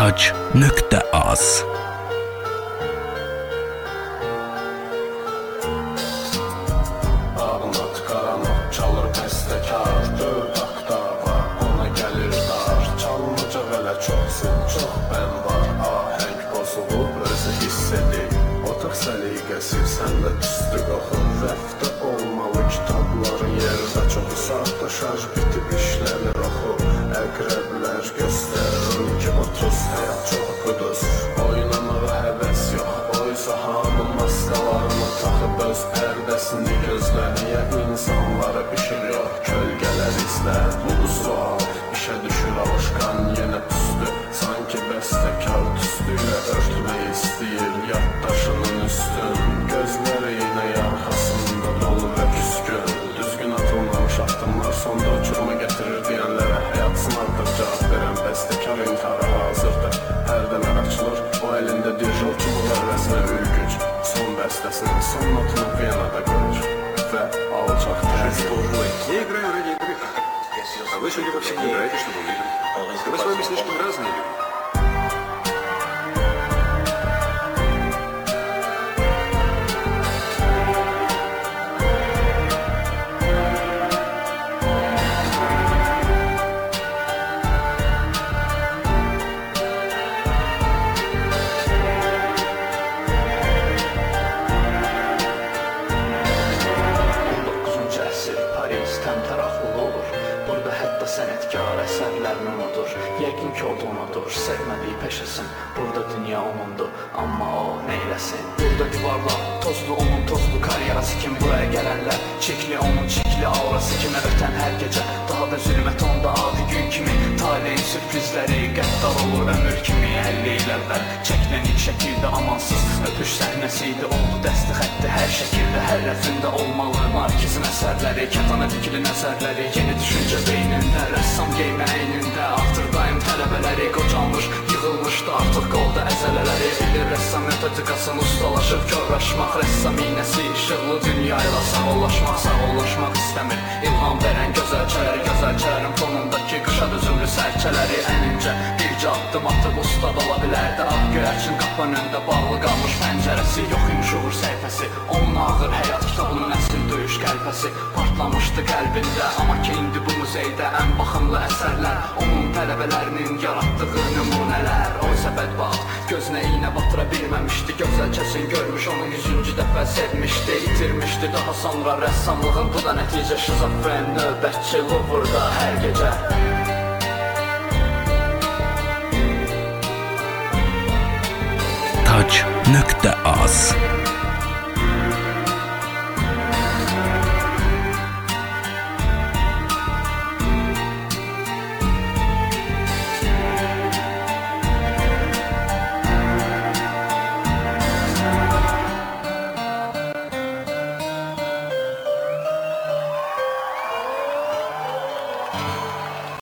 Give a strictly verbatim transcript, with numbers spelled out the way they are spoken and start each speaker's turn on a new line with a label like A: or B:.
A: tac.az.
B: Ağnat, qaranot, çalır bəstəkar, dörd aktar var, ona gəlir dar. Çalınca belə çoxsun, çox bən var, ahəng bozulub, özü hiss edir. Otaq səliqəsi, səndə üstü qoxur, rəfdə olmalı kitabların yerdə. Çox saatda şarj bitib işlənir oxu, əqrəblər göstərir ki, otuz həyat çox quduz. Oynamağa həvəs yox, oysa hamı maskalarını taxıb öz pərdəsini gözləniyə insanları pişiriyor, kölgələr izlər. Bu sual işə düşür, alışqan yenə püstü, sanki bəstəkar tüstüylə örtmək istəyir yaddaşının üstün. Gözləri yine yarxasında dolu və küskün, düzgün atılmamış addımlar sonda uçuruma getirir deyənlərə həyat sınavdır cavab verən bəstəkar intihara hazırdır. Pərdələr açılır, o əlində dirjol çubuqlar rəsmə ülgüc, son bəstəsinin son notunu Venada görür və alçaq təzir.
C: Я играю ради игры. А вы, судя по всему, играете, чтобы выиграть. Мы с вами слишком разные люди.
D: Burada hətta sənətkar əsərlərini unudur, yəqin ki o da unudur, sevmədiyi peşəsin. Burada dünya onundur, amma o neyləsin? Burada divarlar tozlu, onun tozlu karyerası kimi. Buraya gələnlər çikli, onun çikli aurası kimi. Ötən hər gecə daha da zülmət onda adi gün kimi. Taleyin sürprizləri qəddar olur ömür kimi. əlli il əvvəl çəkilən şəkildə amansız öpüş səhnəsiydi, oldu dəsti xətti hər şəkildə. Hər rəfində olmalı Markizin əsərləri, kətana dikili nəzərləri, yeni düşüncə beynində, rəssam geyimə əynində. Artır daim tələbələri, qocalmış, yığılmışdı artıq qolda əzələləri. Bilir rəssam metodikasını ustalaşıb körləşmək, rəssam iynəsi işıqlı dünyayla sağollaşmaq. Sağollaşmaq istəmir ilham verən gözəlçələri, gözəlçələrin fonundakı qışa düzümlü sərçələri. Ənincə bircə addım atıb usta ola bilərdi. Ağ göyərçin qapının önündə bağlı qalmış pəncərəsi, yox imiş uğur səhifəsi. Onun ağır həyat kitabının nəsil döyüş qəlpəsi partlamışdı qəlbində. Amma ki indi bu muzeydə ən baxımlı əsərlər, onun tələbələrinin yaratdığı nümunələr. O isə bədbaxt, gözünə iynə batıra bilməmişdi, gözəlçəsini görmüş, onu yüzüncü dəfə sevmişdi, itirmişdi. Daha sonra rəssamlığın bu da nəticə, şizofren növbətçi Louvre'da hər gecə.
A: tac.az